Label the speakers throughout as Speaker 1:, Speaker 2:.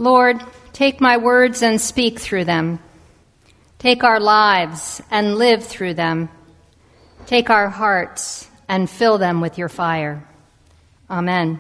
Speaker 1: Lord, take my words and speak through them. Take our lives and live through them. Take our hearts and fill them with your fire. Amen.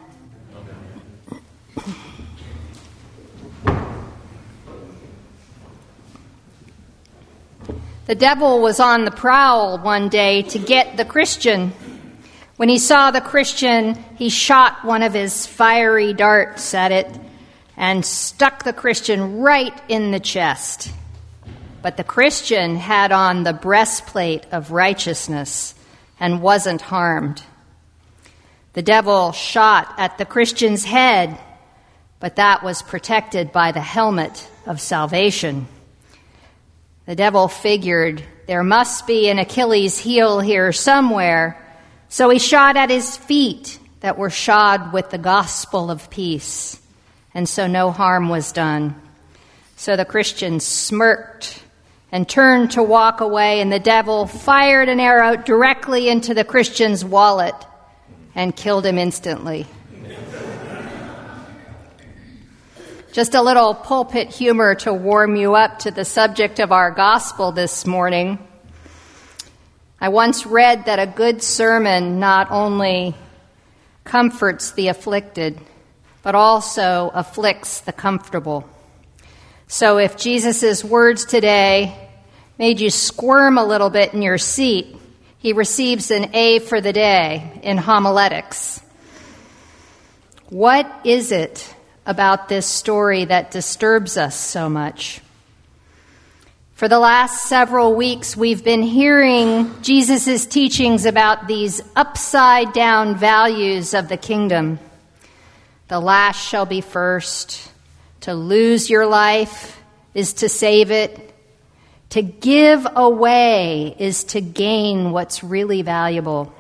Speaker 1: The devil was on the prowl one day to get the Christian. When he saw the Christian, he shot one of his fiery darts at it and stuck the Christian right in the chest. But the Christian had on the breastplate of righteousness and wasn't harmed. The devil shot at the Christian's head, but that was protected by the helmet of salvation. The devil figured there must be an Achilles heel here somewhere, so he shot at his feet that were shod with the gospel of peace, and so no harm was done. So the Christian smirked and turned to walk away, and the devil fired an arrow directly into the Christian's wallet and killed him instantly. Just a little pulpit humor to warm you up to the subject of our gospel this morning. I once read that a good sermon not only comforts the afflicted, but also afflicts the comfortable. So if Jesus' words today made you squirm a little bit in your seat, he receives an A for the day in homiletics. What is it about this story that disturbs us so much? For the last several weeks, we've been hearing Jesus' teachings about these upside-down values of the kingdom. The last shall be first. To lose your life is to save it. To give away is to gain what's really valuable.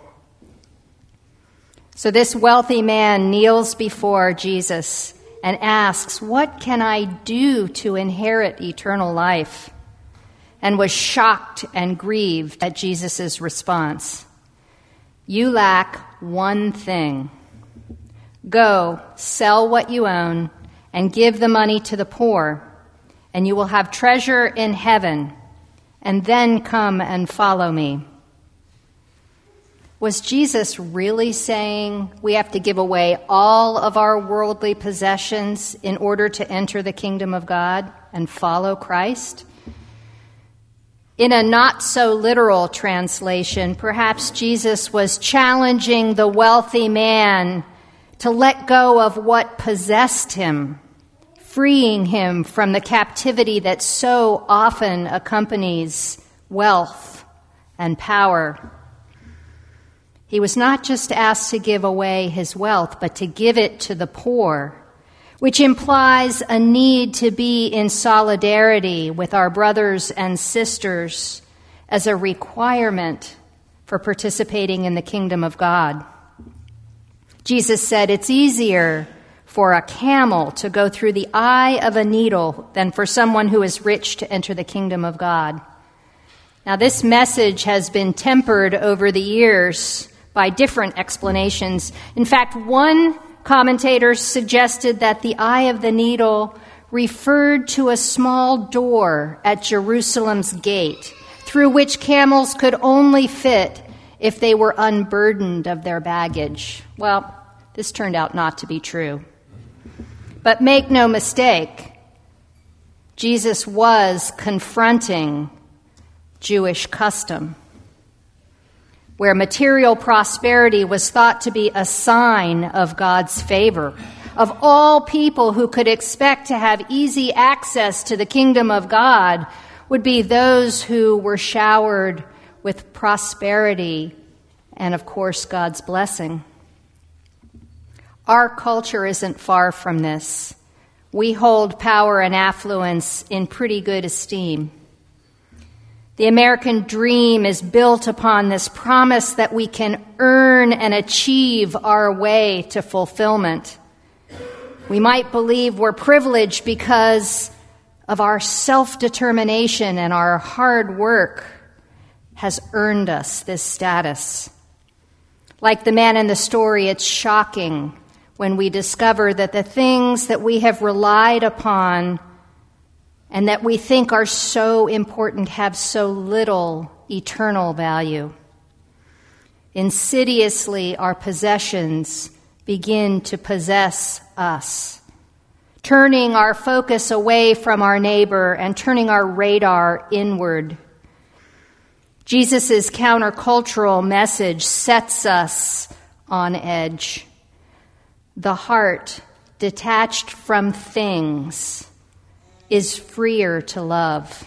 Speaker 1: So this wealthy man kneels before Jesus and asks, "What can I do to inherit eternal life?" and was shocked and grieved at Jesus' response. "You lack one thing. Go, sell what you own, and give the money to the poor, and you will have treasure in heaven, and then come and follow me." Was Jesus really saying we have to give away all of our worldly possessions in order to enter the kingdom of God and follow Christ? In a not-so-literal translation, perhaps Jesus was challenging the wealthy man to let go of what possessed him, freeing him from the captivity that so often accompanies wealth and power. He was not just asked to give away his wealth, but to give it to the poor, which implies a need to be in solidarity with our brothers and sisters as a requirement for participating in the kingdom of God. Jesus said it's easier for a camel to go through the eye of a needle than for someone who is rich to enter the kingdom of God. Now, this message has been tempered over the years by different explanations. In fact, one commentator suggested that the eye of the needle referred to a small door at Jerusalem's gate, through which camels could only fit if they were unburdened of their baggage. Well, this turned out not to be true. But make no mistake, Jesus was confronting Jewish custom, where material prosperity was thought to be a sign of God's favor. Of all people who could expect to have easy access to the kingdom of God would be those who were showered with prosperity and, of course, God's blessing. Our culture isn't far from this. We hold power and affluence in pretty good esteem. The American dream is built upon this promise that we can earn and achieve our way to fulfillment. We might believe we're privileged because of our self-determination, and our hard work has earned us this status. Like the man in the story, it's shocking when we discover that the things that we have relied upon and that we think are so important have so little eternal value. Insidiously, our possessions begin to possess us, turning our focus away from our neighbor and turning our radar inward. Jesus' countercultural message sets us on edge. The heart, detached from things, is freer to love.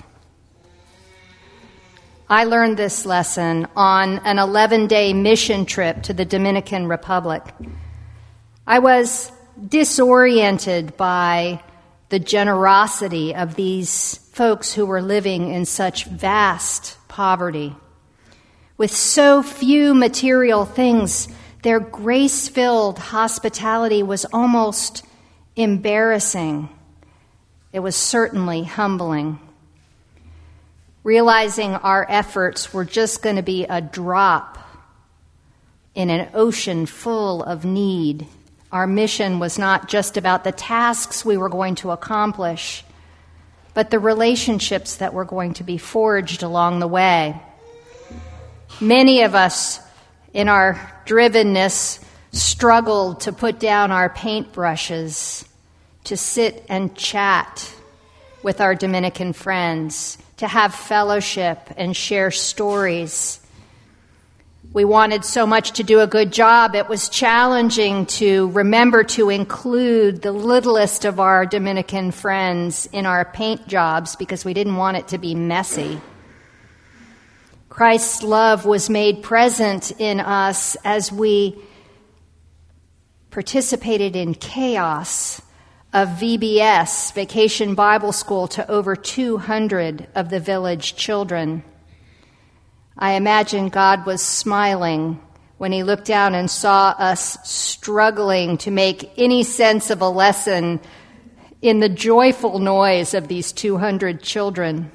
Speaker 1: I learned this lesson on an 11-day mission trip to the Dominican Republic. I was disoriented by the generosity of these folks who were living in such vast poverty. With so few material things, their grace-filled hospitality was almost embarrassing. It was certainly humbling. Realizing our efforts were just going to be a drop in an ocean full of need. Our mission was not just about the tasks we were going to accomplish, but the relationships that were going to be forged along the way. Many of us, in our drivenness, struggled to put down our paintbrushes, to sit and chat with our Dominican friends, to have fellowship and share stories. We wanted so much to do a good job, it was challenging to remember to include the littlest of our Dominican friends in our paint jobs because we didn't want it to be messy. Christ's love was made present in us as we participated in chaos of VBS, Vacation Bible School, to over 200 of the village children. I imagine God was smiling when he looked down and saw us struggling to make any sense of a lesson in the joyful noise of these 200 children.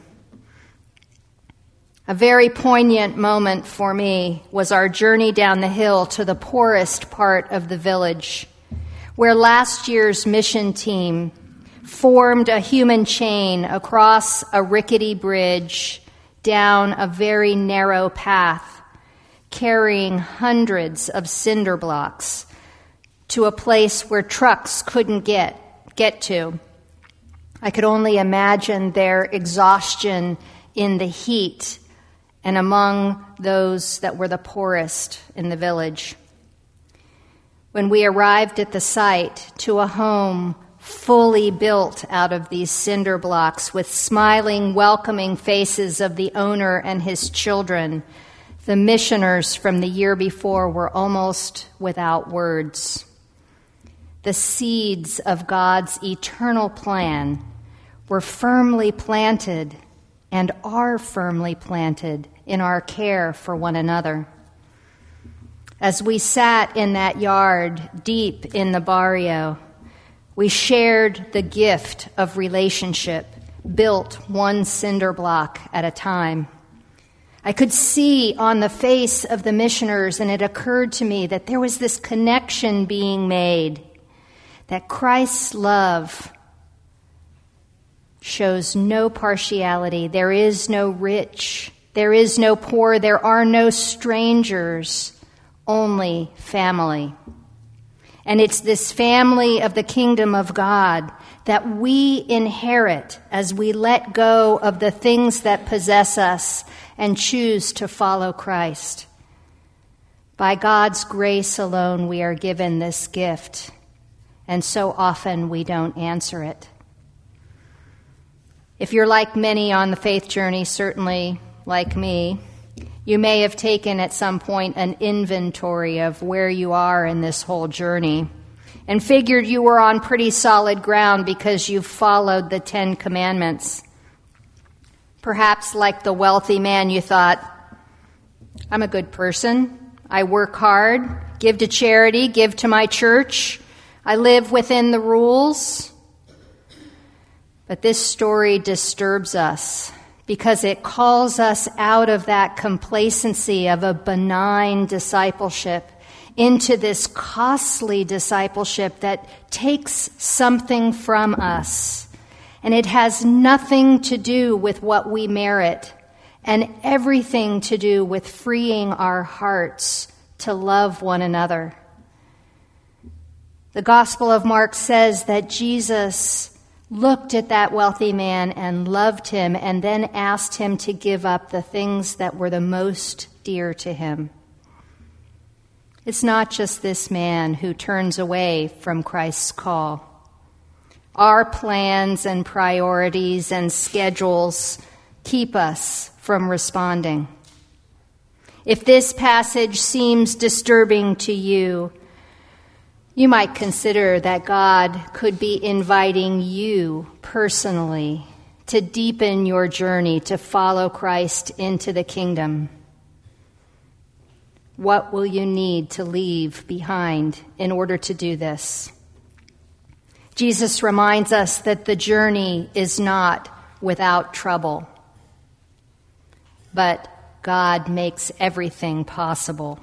Speaker 1: A very poignant moment for me was our journey down the hill to the poorest part of the village, where last year's mission team formed a human chain across a rickety bridge down a very narrow path, carrying hundreds of cinder blocks to a place where trucks couldn't get to. I could only imagine their exhaustion in the heat and among those that were the poorest in the village. When we arrived at the site, to a home fully built out of these cinder blocks with smiling, welcoming faces of the owner and his children, the missioners from the year before were almost without words. The seeds of God's eternal plan were firmly planted and are firmly planted in our care for one another. As we sat in that yard deep in the barrio, we shared the gift of relationship, built one cinder block at a time. I could see on the face of the missioners, and it occurred to me that there was this connection being made, that Christ's love shows no partiality. There is no rich, there is no poor, there are no strangers, only family. And it's this family of the kingdom of God that we inherit as we let go of the things that possess us and choose to follow Christ. By God's grace alone, we are given this gift, and so often we don't answer it. If you're like many on the faith journey, certainly like me, you may have taken at some point an inventory of where you are in this whole journey and figured you were on pretty solid ground because you've followed the 10 Commandments. Perhaps like the wealthy man, you thought, I'm a good person. I work hard, give to charity, give to my church. I live within the rules. But this story disturbs us because it calls us out of that complacency of a benign discipleship into this costly discipleship that takes something from us. And it has nothing to do with what we merit and everything to do with freeing our hearts to love one another. The Gospel of Mark says that Jesus looked at that wealthy man and loved him and then asked him to give up the things that were the most dear to him. It's not just this man who turns away from Christ's call. Our plans and priorities and schedules keep us from responding. If this passage seems disturbing to you, you might consider that God could be inviting you personally to deepen your journey to follow Christ into the kingdom. What will you need to leave behind in order to do this? Jesus reminds us that the journey is not without trouble, but God makes everything possible.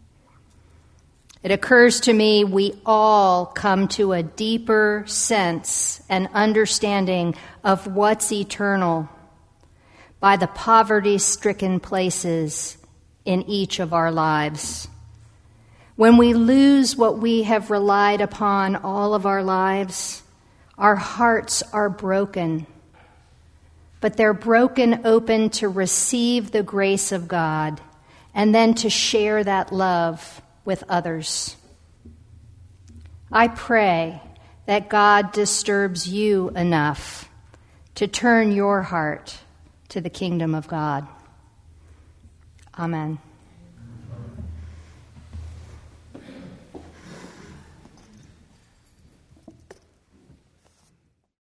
Speaker 1: It occurs to me we all come to a deeper sense and understanding of what's eternal by the poverty-stricken places in each of our lives. When we lose what we have relied upon all of our lives, our hearts are broken. But they're broken open to receive the grace of God and then to share that love with others. I pray that God disturbs you enough to turn your heart to the kingdom of God. Amen.